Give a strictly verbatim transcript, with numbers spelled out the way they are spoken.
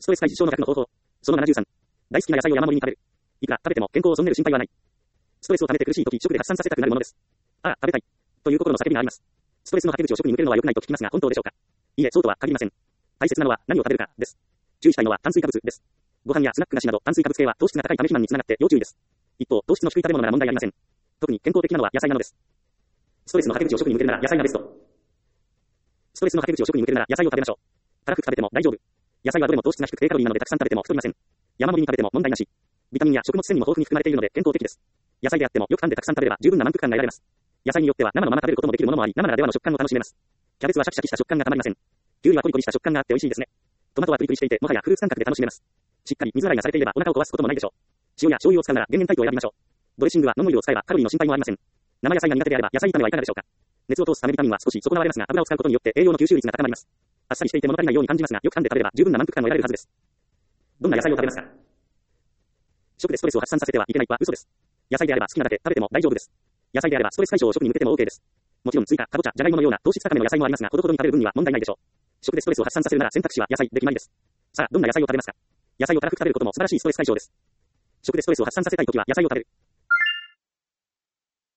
ストレス解消の逆の方法。そのななじゅうさん。大好きな野菜を山盛りに食べる。いくら食べても健康を損ねる心配はない。ストレスを溜めて苦しい時、食で発散させたくなるものです。ああ、食べたい。という心の叫びがあります。ストレスのはけ口を食に向けるのは良くないと聞きますが、本当でしょうか。いいえ、そうとは限りません。大切なのは何を食べるかです。注意したいのは炭水化物です。ご飯やスナック菓子など炭水化物系は糖質が高いため肥満につながって要注意です。一方、糖質の低い食べ物なら問題ありません。特に健康的なのは野菜なのです。ストレスのはけ口を食に向けるなら野菜がベスト。ストレスのはけ口を食に向けるなら野菜を食べましょう。たらふく食べても大丈夫。野菜はどれも糖質が低く低カロリーなのでたくさん食べても太りません。山盛りに食べても問題なし。ビタミンや食物繊維も豊富に含まれているので健康的です。野菜であってもよく噛んでたくさん食べれば十分な満腹感が得られます。野菜によっては生のまま食べることもできるものもあり、生ならではの食感を楽しめます。キャベツはシャキシャキした食感がたまりません。キュウリはコリコリした食感があって美味しいですね。トマトはプリプリしていてもはやフルーツ感覚で楽しめます。しっかり水洗いがされていればお腹を壊すこともないでしょう。塩や醤油を使うなら減塩タイプを選びましょう。ドレッシングはノンオイルを使えばカロリーの心配もありません。生野菜が苦手であれば野菜炒めはいかがでしょうか。熱を通すためビタミンは少し損なわれますが油を使うことによって栄養の吸収率が高まります。あっさりしていて物足りないように感じますがよく噛んで食べれば十分な満腹感を得られるはずです。どんな野菜を食べますか。食でストレスを発散させてはいけないは嘘です。野菜であれば好きなだけ食べても大丈夫です。野菜であればストレス解消を食に向けても OK です。もちろんスイカ、かぼちゃ、じゃがいものような糖質高めの野菜もありますがほどほどに食べる分には問題ないでしょう。食でストレスを発散させるなら選択肢は野菜で決まりです。さあ、どんな野菜を食べますか。野菜をたらふく食べることも素晴らしいストレス解消です。食でストレスを発散させたいときは野菜を食べる。